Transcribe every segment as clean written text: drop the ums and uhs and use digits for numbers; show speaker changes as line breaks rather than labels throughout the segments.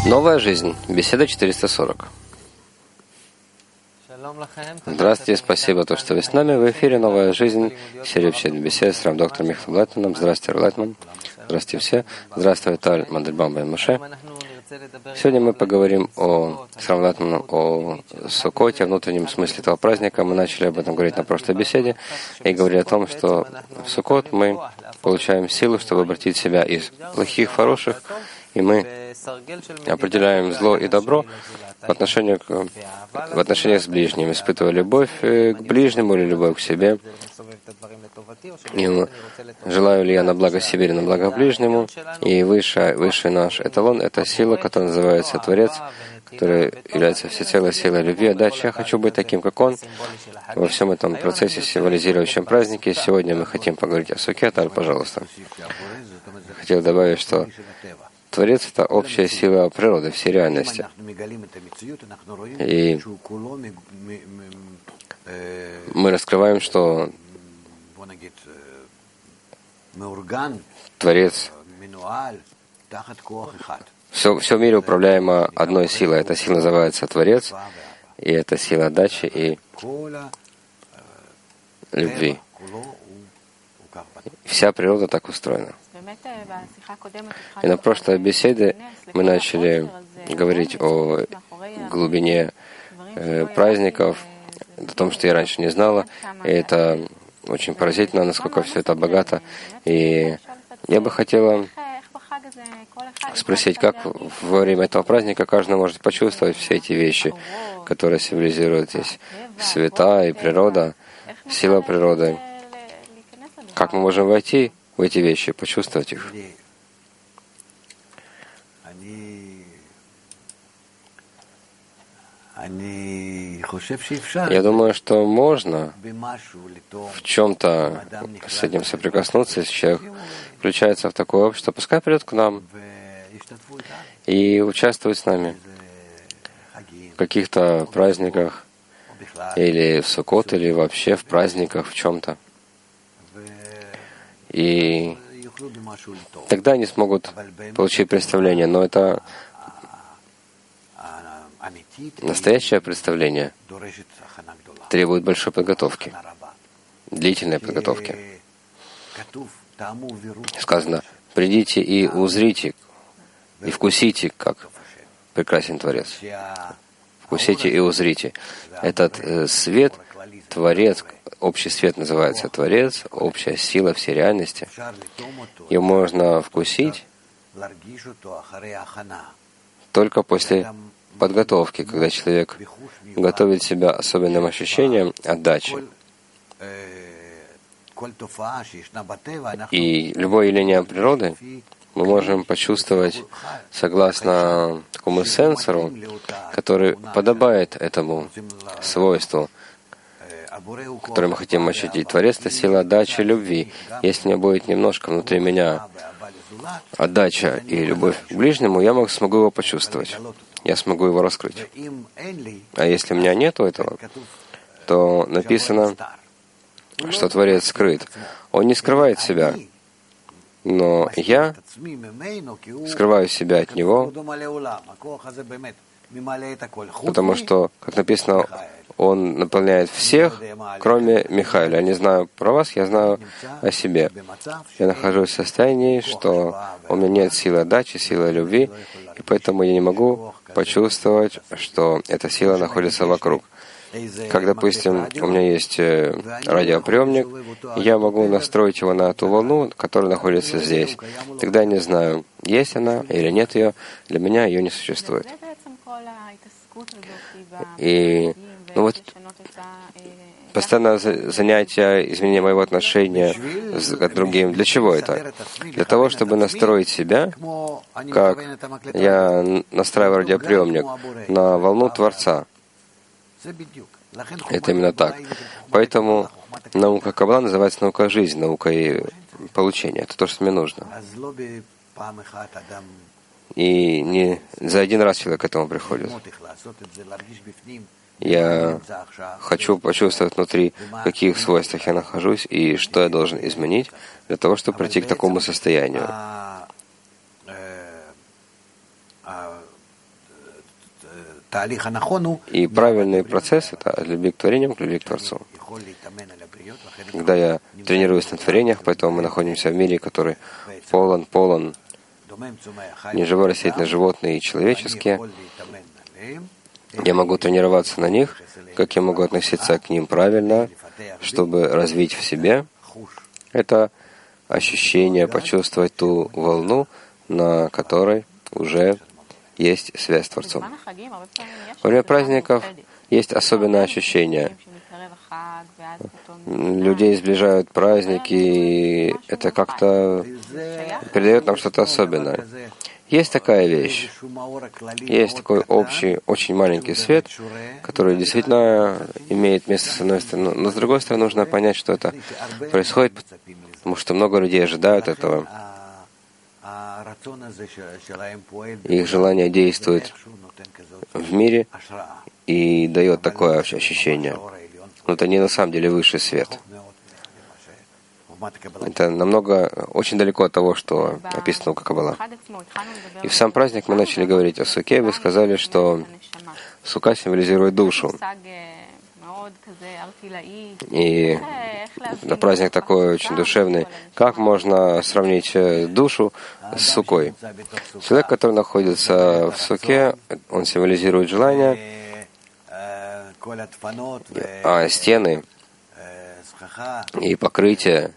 Новая жизнь. Беседа 440. Здравствуйте, спасибо, то, что вы с нами. В эфире «Новая жизнь», серия бесед с доктором Михаилом Лайтманом. Здравствуйте, Лайтман. Здравствуйте все. Здравствуйте, Таль, Мандельбам Бен Моше. Сегодня мы поговорим с Равлатманом о Суккоте, о внутреннем смысле этого праздника. Мы начали об этом говорить на прошлой беседе и говорили о том, что в Суккот мы получаем силу, чтобы обратить себя из плохих в хороших, и мы определяем зло и добро в отношениях с ближним, испытывая любовь к ближнему или любовь к себе. И желаю ли я на благо себе или на благо ближнему. И высший наш эталон — это сила, которая называется Творец, которая является всецелой силой любви, отдачи. Я хочу быть таким, как Он, во всем этом процессе, символизирующем празднике. Сегодня мы хотим поговорить о Сукке. Таль, пожалуйста. Хотел добавить, что Творец — это общая сила природы, всей реальности. И мы раскрываем, что Творец, все в мире управляемо одной силой. Эта сила называется Творец, и это сила отдачи и любви. Вся природа так устроена. И на прошлой беседе мы начали говорить о глубине праздников, о том, что я раньше не знала. И это очень поразительно, насколько все это богато. И я бы хотела спросить, как во время этого праздника каждый может почувствовать все эти вещи, которые символизируют здесь света и природа, сила природы. Как мы можем войти в эти вещи, почувствовать их? Я думаю, что можно в чем-то с этим соприкоснуться, если человек включается в такое общество, пускай придет к нам и участвует с нами в каких-то праздниках, или в Суккот, или вообще в праздниках, в чем-то. И тогда они смогут получить представление, но это настоящее представление требует большой подготовки, длительной подготовки. Сказано: «Придите и узрите, и вкусите, как прекрасен Творец». Вкусите и узрите. Этот свет, Творец, общий свет называется Творец, общая сила всей реальности. Ее можно вкусить только после подготовки, когда человек готовит себя особенным ощущением отдачи. И любое явление природы мы можем почувствовать согласно такому сенсору, который подобает этому свойству, которое мы хотим ощутить. Творец — это сила отдачи и любви. Если у меня будет немножко внутри меня отдача и любовь к ближнему, я смогу его почувствовать. Я смогу его раскрыть. А если у меня нету этого, то написано, что Творец скрыт. Он не скрывает себя, но я скрываю себя от Него, потому что, как написано, Он наполняет всех, кроме Михаила. Я не знаю про вас, я знаю о себе. Я нахожусь в состоянии, что у меня нет силы отдачи, силы любви, и поэтому я не могу почувствовать, что эта сила находится вокруг. Как, допустим, у меня есть радиоприемник, я могу настроить его на ту волну, которая находится здесь. Тогда я не знаю, есть она или нет ее. Для меня ее не существует. И постоянное занятие, изменение моего отношения с другим. Для чего это? Для того, чтобы настроить себя, как я настраиваю радиоприемник, на волну Творца. Это именно так. Поэтому наука Каббала называется наука жизни, наукой получения. Это то, что мне нужно. И не за один раз человек к этому приходит. Я хочу почувствовать внутри, в каких свойствах я нахожусь и что я должен изменить для того, чтобы прийти к такому состоянию. И правильный процесс — это от любви к творениям к любви к Творцу. Когда я тренируюсь на творениях, поэтому мы находимся в мире, который полон неживой растительные животные и человеческие, я могу тренироваться на них, как я могу относиться к ним правильно, чтобы развить в себе это ощущение, почувствовать ту волну, на которой уже есть связь с Творцом. Во время праздников есть особенное ощущение. Людей сближают праздники, и это как-то передает нам что-то особенное. Есть такая вещь. Есть такой общий, очень маленький свет, который действительно имеет место с одной стороны. Но с другой стороны, нужно понять, что это происходит, потому что много людей ожидают этого. Их желание действует в мире и дает такое ощущение. Но это не на самом деле высший свет. Это очень далеко от того, что описано в Каббала. И в сам праздник мы начали говорить о суке, вы сказали, что сука символизирует душу. И праздник такой очень душевный. Как можно сравнить душу с сукой? Человек, который находится в суке, он символизирует желание, а стены и покрытие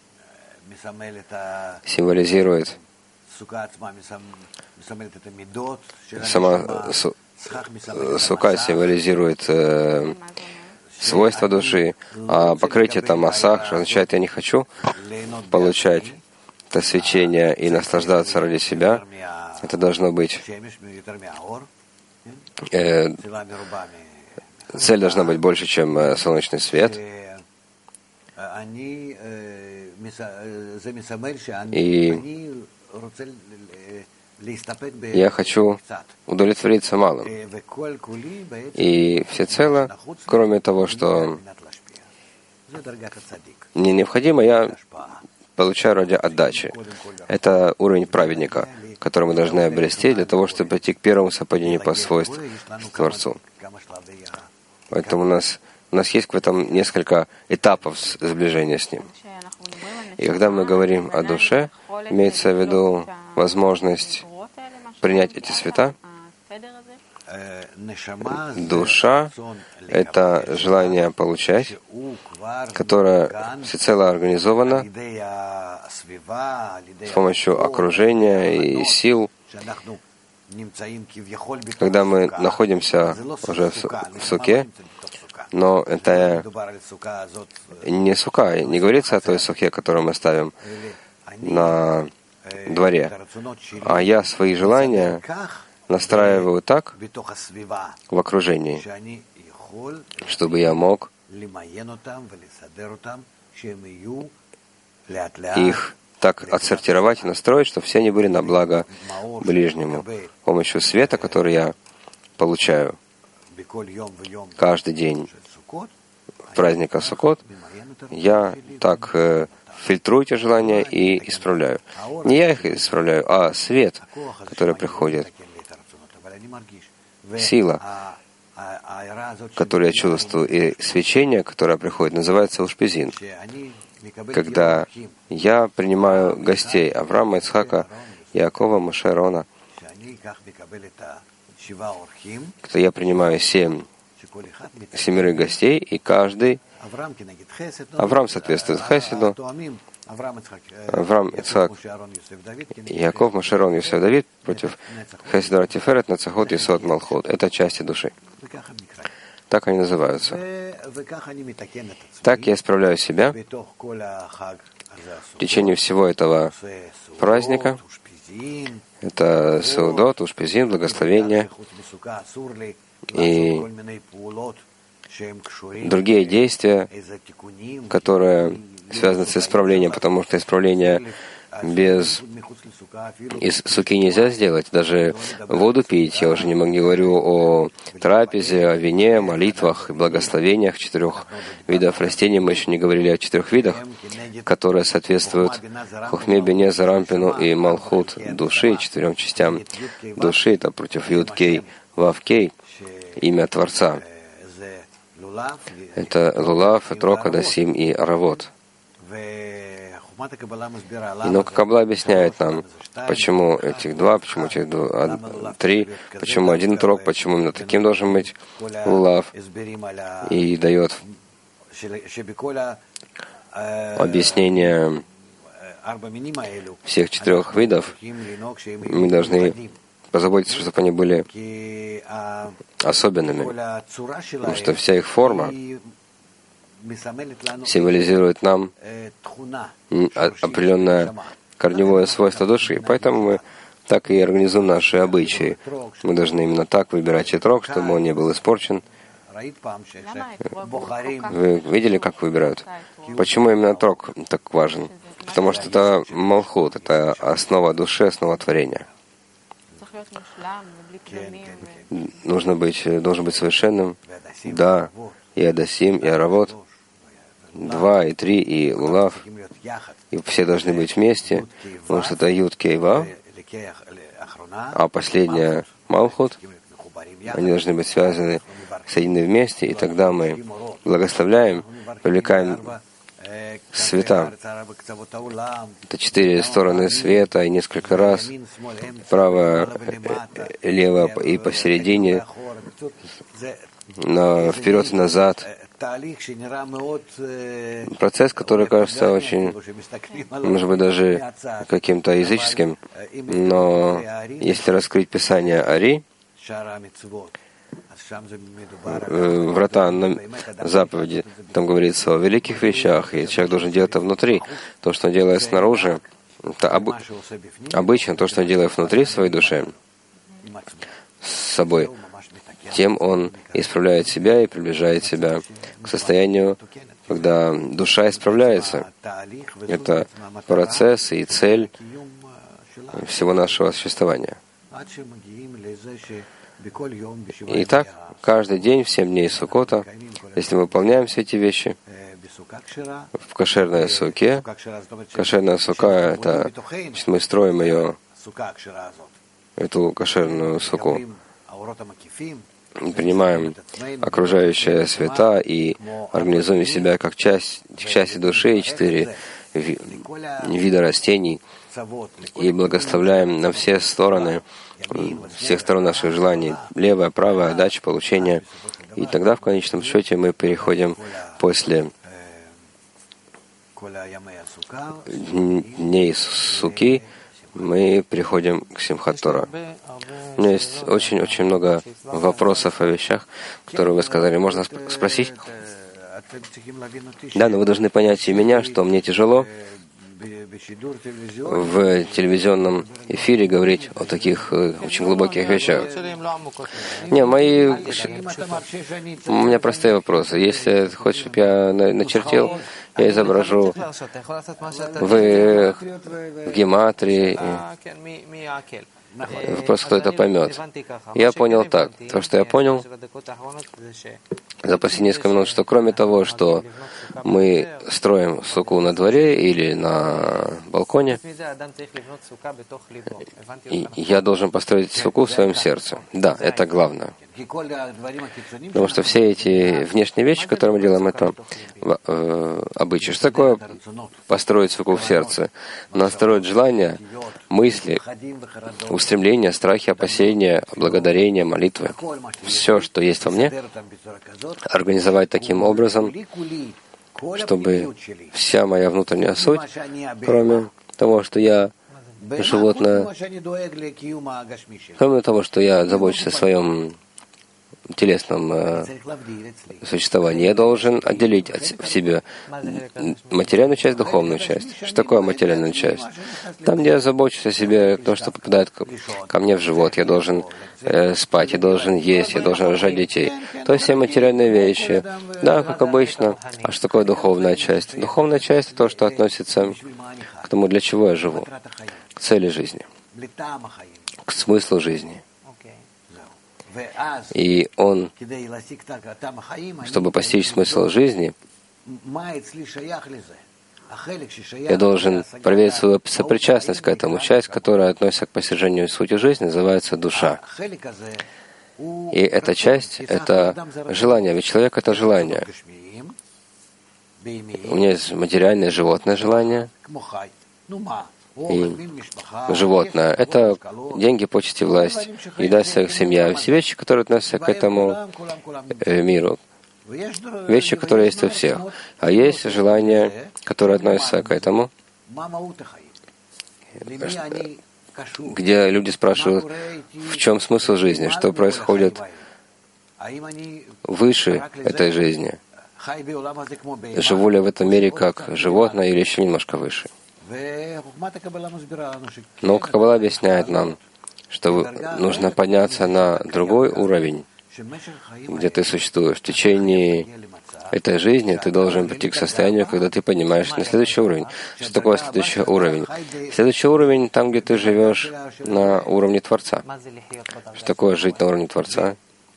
символизирует сама сука символизирует свойства души, а покрытие там масах, что означает, я не хочу получать это свечение и наслаждаться ради себя. Это должно быть цель должна быть больше, чем солнечный свет. И я хочу удовлетвориться малым. И всецело, кроме того, что мне необходимо, я получаю ради отдачи. Это уровень праведника, который мы должны обрести для того, чтобы прийти к первому совпадению по свойству к Творцу. Поэтому у нас есть в этом несколько этапов сближения с Ним. И когда мы говорим о душе, имеется в виду возможность принять эти света. Душа — это желание получать, которое всецело организовано с помощью окружения и сил. Когда мы находимся уже в суке, но это не сука, не говорится о той суке, которую мы ставим на дворе, а я свои желания настраиваю так в окружении, чтобы я мог их так отсортировать и настроить, чтобы все они были на благо ближнему. С помощью света, который я получаю каждый день праздника Суккот, я так фильтрую эти желания и исправляю. Не я их исправляю, а свет, который приходит, сила, которую я чувствую, и свечение, которое приходит, называется ушпизин. Когда я принимаю гостей Авраама, Ицхака, Иакова, Моше, Аарона, когда я принимаю 7 гостей, и каждый Авраам соответствует Хеседу, Авраам, Ицхак, Иаков, Моше, Аарон, Йосеф, Давид против Хеседа, Тиферет, Нацахот, Есод, Малхут. Это части души. Так они называются. Так я исправляю себя в течение всего этого праздника. Это Сеудот, Ушпизин, благословение и другие действия, которые связаны с исправлением, потому что исправление из суки нельзя сделать, даже воду пить. Я уже не говорю о трапезе, о вине, молитвах и благословениях 4 видов растений. Мы еще не говорили о 4 видах, которые соответствуют Хохме, Бине, Зарампину и Малхут души, 4 частям души. Это против Юд-Кей, Вав-Кей, имя Творца. Это Лулав, Этрок, Адасим и Аравот. Но Каббала объясняет нам, почему этих 2, почему этих 3, почему 1 Этрок, почему именно таким должен быть Лулав, и дает объяснение всех 4 видов. Мы должны позаботиться, чтобы они были особенными, потому что вся их форма символизирует нам определенное корневое свойство души. Поэтому мы так и организуем наши обычаи. Мы должны именно так выбирать этрог, чтобы он не был испорчен. Вы видели, как выбирают? Почему именно этрог так важен? Потому что это малхут, это основа души, основа творения. Должен быть совершенным. Да, и Адасим, и Аравот, 2 и 3, и Лулав, и все должны быть вместе, потому что это Юд, Кей, Вав, а последняя Малхут, они должны быть связаны, соединены вместе, и тогда мы благословляем, привлекаем света. Это 4 стороны света, и несколько раз право, лево и посередине, вперед и назад. Процесс, который кажется очень, может быть, даже каким-то языческим, но если раскрыть Писание Ари, врата заповеди, там говорится о великих вещах, и человек должен делать это внутри. То, что он делает снаружи, это обычно то, что он делает внутри своей души, с собой, тем он исправляет себя и приближает себя к состоянию, когда душа исправляется. Это процесс и цель всего нашего существования. Итак, каждый день, в 7 дней Суккота, если мы выполняем все эти вещи, в кошерной суке, кошерная сука — это, значит, мы строим ее, эту кошерную суку, принимаем окружающие света и организуем себя как части души, 4 вида растений, и благословляем на все стороны, всех сторон наших желаний, левая, правая, отдача, получение. И тогда в конечном счете мы переходим после дней суки, мы приходим к Симхат Тора. У меня есть очень много вопросов о вещах, которые вы сказали. Можно спросить? Да, но вы должны понять и меня, что мне тяжело в телевизионном эфире говорить о таких очень глубоких вещах. Не, у меня простые вопросы. Если хочешь, чтобы я начертил, я изображу в гематрии. Вопрос, кто это поймет. Я понял так. То, что я понял за последние несколько минут, что кроме того, что мы строим суку на дворе или на балконе, я должен построить суку в своем сердце. Да, это главное. Потому что все эти внешние вещи, которые мы делаем, это обычаи. Что такое построить суку в сердце? Настроить желания, мысли, устремления, страхи, опасения, благодарения, молитвы. Все, что есть во мне, организовать таким образом, чтобы вся моя внутренняя суть, кроме того, что я животное, кроме того, что я забочусь о своем телесном существовании, я должен отделить в себе материальную часть, духовную часть. Что такое материальная часть? Там, где я забочусь о себе, то, что попадает ко мне в живот, я должен спать, я должен есть, я должен рожать детей. То есть все материальные вещи. Да, как обычно. А что такое духовная часть? Духовная часть — это то, что относится к тому, для чего я живу, к цели жизни, к смыслу жизни. И он, чтобы постичь смысл жизни, я должен проверить свою сопричастность к этому. Часть, которая относится к постижению сути жизни, называется душа. И эта часть — это желание, ведь человек — это желание. У меня есть материальное животное желание. И животное — это деньги, почести, власть, еда, секс, семья. Все вещи, которые относятся к этому миру. Вещи, которые есть у всех. А есть желания, которые относятся к этому, где люди спрашивают, в чем смысл жизни, что происходит выше этой жизни. Живу ли я в этом мире как животное или еще немножко выше? Но Каббала объясняет нам, что нужно подняться на другой уровень, где ты существуешь. В течение этой жизни ты должен прийти к состоянию, когда ты поднимаешься на следующий уровень. Что такое следующий уровень? Следующий уровень там, где ты живешь на уровне Творца. Что такое жить на уровне Творца?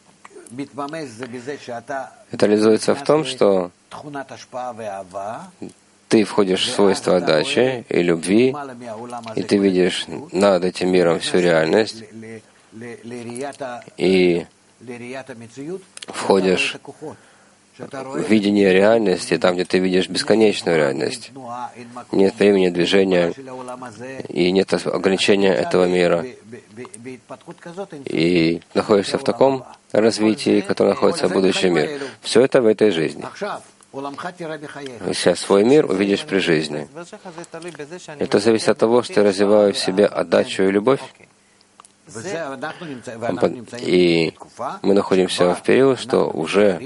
Это реализуется в том, что ты входишь в свойства отдачи и любви, и ты видишь над этим миром всю реальность, и входишь в видение реальности, там, где ты видишь бесконечную реальность. Нет времени движения, и нет ограничения этого мира. И находишься в таком развитии, которое находится в будущем мире. Все это в этой жизни. Сейчас свой мир увидишь при жизни. Это зависит от того, что я развиваю в себе отдачу и любовь. И мы находимся в период, что уже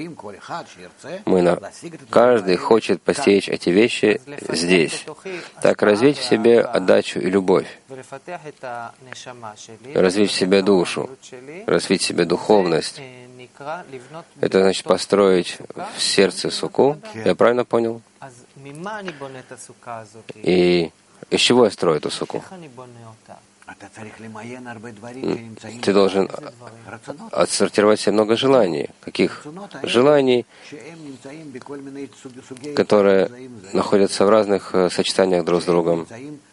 каждый хочет постичь эти вещи здесь. Так развить в себе отдачу и любовь, развить в себе душу, развить в себе духовность. Это значит построить в сердце суку. Я правильно понял? И из чего я строю эту суку? Ты должен отсортировать себе много желаний. Каких желаний, которые находятся в разных сочетаниях друг с другом.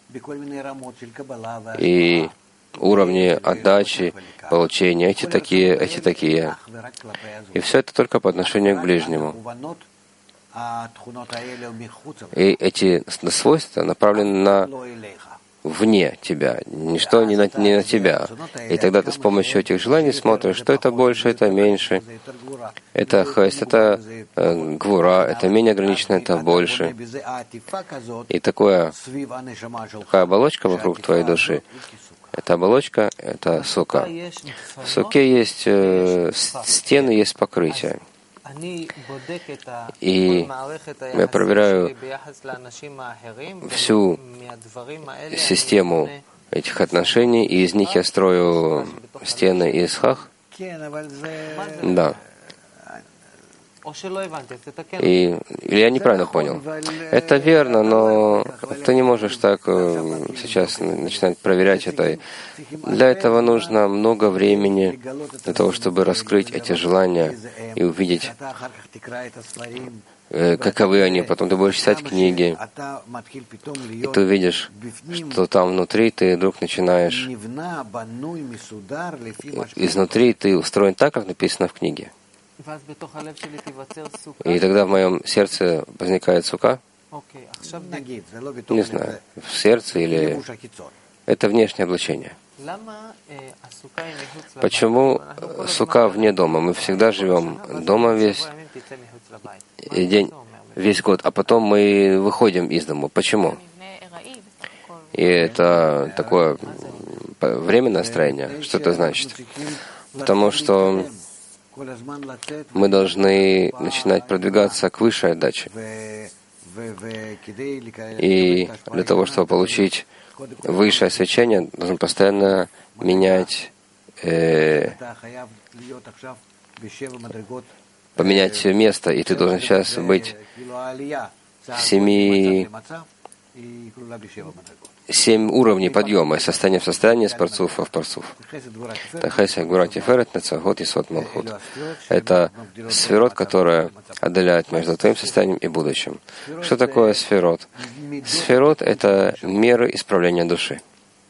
И уровни отдачи, получения, эти такие. И все это только по отношению к ближнему. И эти свойства направлены вне тебя, ничто не на тебя. И тогда ты с помощью этих желаний смотришь, что это больше, это меньше, это хест, это гвура, это менее ограничено, это больше. И такая оболочка вокруг твоей души, эта оболочка — это сука. В суке есть стены, есть покрытие. И я проверяю всю систему этих отношений, и из них я строю стены из хах. Да. Или я неправильно понял? Это верно, но ты не можешь так сейчас начинать проверять это. Для этого нужно много времени для того, чтобы раскрыть эти желания и увидеть, каковы они. Потом ты будешь читать книги, и ты увидишь, что там внутри ты вдруг начинаешь, изнутри ты устроен так, как написано в книге. И тогда в моем сердце возникает сука. Не знаю, в сердце или... Это внешнее облачение. Почему сука вне дома? Мы всегда живем дома весь день, весь год, а потом мы выходим из дома. Почему? И это такое временное настроение. Что это значит? Потому что мы должны начинать продвигаться к высшей отдаче. И для того, чтобы получить высшее свечение, должен постоянно менять, поменять место, и ты должен сейчас быть в 7 уровней подъема, из состояния в состояние, с парцуфа в парцуф. Это сферот, которая отдаляет между твоим состоянием и будущим. Что такое сферот? Сферот — это меры исправления души.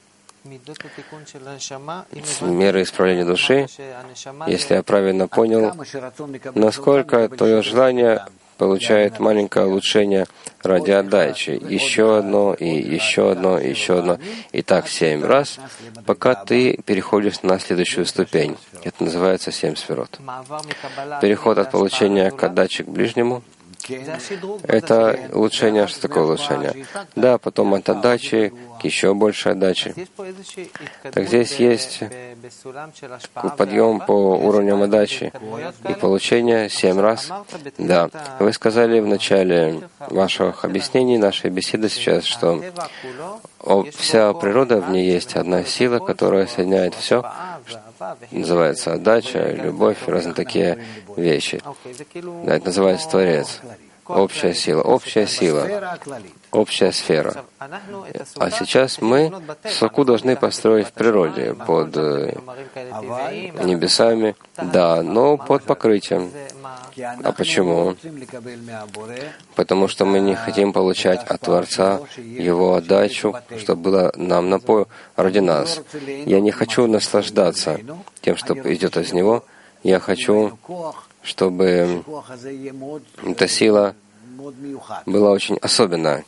Меры исправления души, если я правильно понял, насколько твое желание получает маленькое улучшение ради отдачи. Еще одно, и еще одно, и еще одно. И так 7 раз, пока ты переходишь на следующую ступень. Это называется 7 сферот. Переход от получения к отдаче к ближнему — это улучшение. Что такое улучшение? Да, потом от отдачи к еще большей отдаче. Так здесь есть подъем по уровням отдачи и получение 7 раз. Да, вы сказали в начале ваших объяснений, нашей беседы сейчас, что вся природа, в ней есть одна сила, которая соединяет все, называется отдача, любовь, разные такие вещи. Да, это называется Творец. Общая сила, общая сила, общая сфера. А сейчас мы соку должны построить в природе, под небесами, да, но под покрытием. А почему? Потому что мы не хотим получать от Творца Его отдачу, чтобы было нам ради нас. Я не хочу наслаждаться тем, что идет из Него. Я хочу, чтобы эта сила была очень особенная.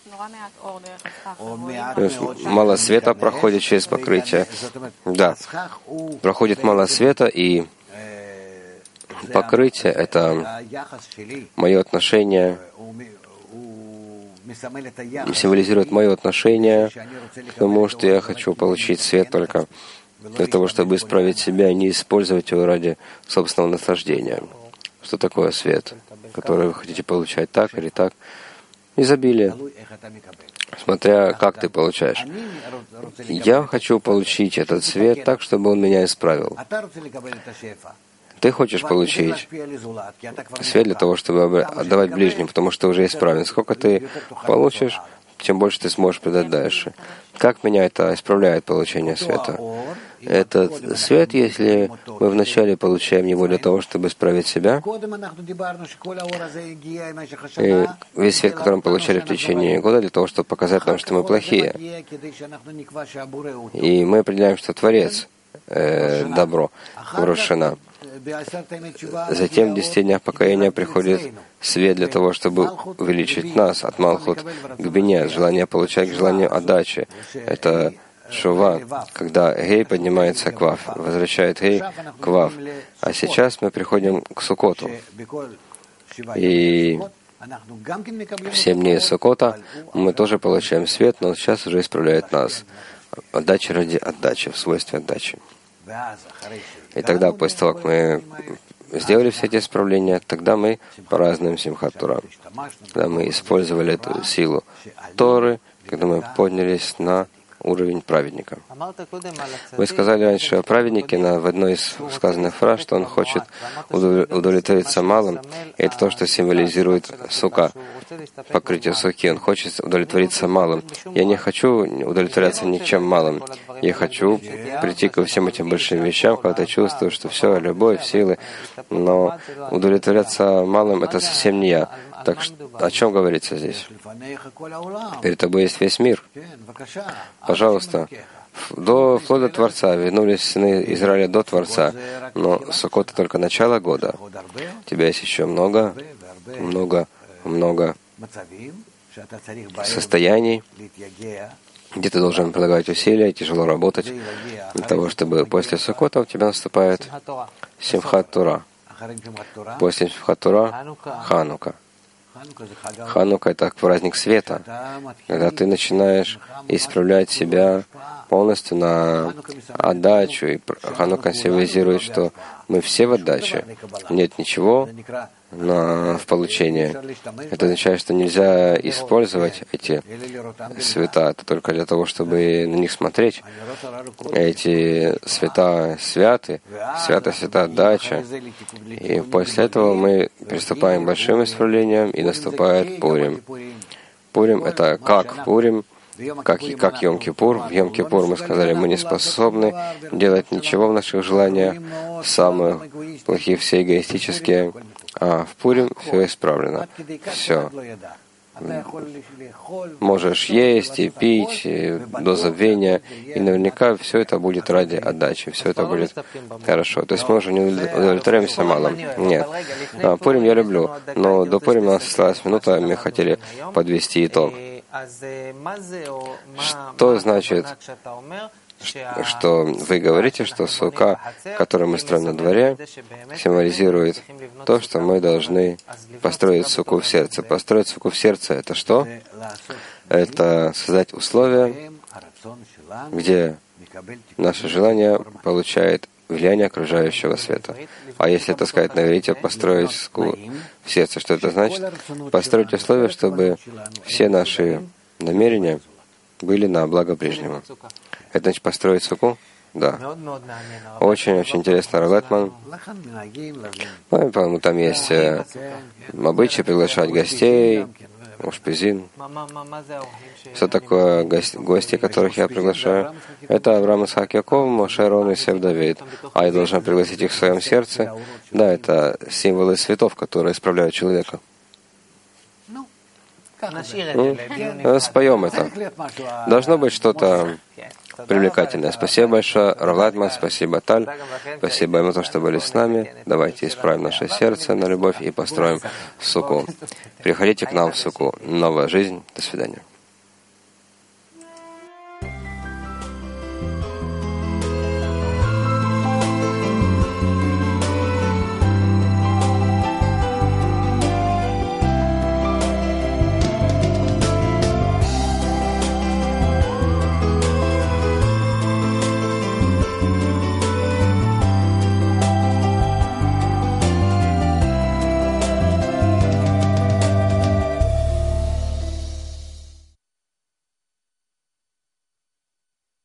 Мало света проходит через покрытие. Да, проходит мало света, и покрытие — это мое отношение, символизирует мое отношение к тому, что я хочу получить свет только для того, чтобы исправить себя, и не использовать его ради собственного наслаждения. Что такое свет, который вы хотите получать так или так? Изобилие, смотря как ты получаешь. Я хочу получить этот свет так, чтобы он меня исправил. Ты хочешь получить свет для того, чтобы отдавать ближним, потому что ты уже исправлен. Сколько ты получишь, тем больше ты сможешь придать дальше. Как меня это исправляет получение света? Этот свет, если мы вначале получаем его для того, чтобы исправить себя, и весь свет, который мы получали в течение года, для того, чтобы показать нам, что мы плохие. И мы определяем, что Творец добро, Рошана. Затем в 10 днях покаяния приходит свет для того, чтобы увеличить нас от Малхут к Бине, от желания получать к желанию отдачи. Это Шува, когда Гей поднимается к Вав, возвращает Гей к Вав. А сейчас мы приходим к Сукоту. И в 7 дней Сукота мы тоже получаем свет, но он сейчас уже исправляет нас. Отдача ради отдачи, в свойстве отдачи. И тогда, после того, как мы сделали все эти исправления, тогда мы празднуем Симхат Тора. Когда мы использовали эту силу Торы, когда мы поднялись на уровень праведника. Вы сказали раньше о праведнике в одной из сказанных фраз, что он хочет удовлетвориться малым, и это то, что символизирует сука, покрытие суки. Он хочет удовлетвориться малым. Я не хочу удовлетворяться ничем малым. Я хочу прийти ко всем этим большим вещам, когда я чувствую, что все, любовь, силы, но удовлетворяться малым — это совсем не я. Так что, о чем говорится здесь? Перед тобой есть весь мир. Пожалуйста, вплоть до Творца, вернулись сыны Израиля до Творца, но Суккот — только начало года. У тебя есть еще много состояний, где ты должен прилагать усилия, тяжело работать, для того, чтобы после Суккота у тебя наступает Симхат Тора. После Симхат Тора — Ханука. Ханука — это праздник света, когда ты начинаешь исправлять себя полностью на отдачу. И Ханука символизирует, что Мы все в отдаче. Нет ничего в получении. Это означает, что нельзя использовать эти света только для того, чтобы на них смотреть. Эти света святы, свята отдача. И после этого мы приступаем к большим исправлениям, и наступает Пурим. Пурим — это как в Пурим, как Йом-Кипур. В Йом-Кипур мы сказали, мы не способны делать ничего в наших желаниях, самые плохие, все эгоистические. А в Пурим все исправлено. Все. Можешь есть и пить до забвения, и наверняка все это будет ради отдачи, все это будет хорошо. То есть мы уже не удовлетворяемся малым. Нет. Пурим я люблю, но до Пурим у нас осталась минута, мы хотели подвести итог. Что значит, что вы говорите, что сука, которую мы строим на дворе, символизирует то, что мы должны построить суку в сердце. Построить суку в сердце — это что? Это создать условия, где наше желание получает влияние окружающего света. А если, так сказать, на иврите построить суку в сердце, что это значит? Построить условия, чтобы все наши намерения были на благо ближнего. Это значит построить суку? Да. Очень-очень интересно, Ролетман. По-моему, там есть обычай приглашать гостей, ушпизин. Что такое гости, которых я приглашаю? Это Авраам, Исаак, Яков, Моше, Арон, Йосеф, Давид. А я должен пригласить их в своем сердце? Да, это символы цветов, которые исправляют человека. Споем это. Должно быть что-то привлекательное. Спасибо большое, Ролетман, спасибо, Таль. Спасибо им за то, что были с нами. Давайте исправим наше сердце на любовь и построим суку. Приходите к нам в суку. Новая жизнь. До свидания.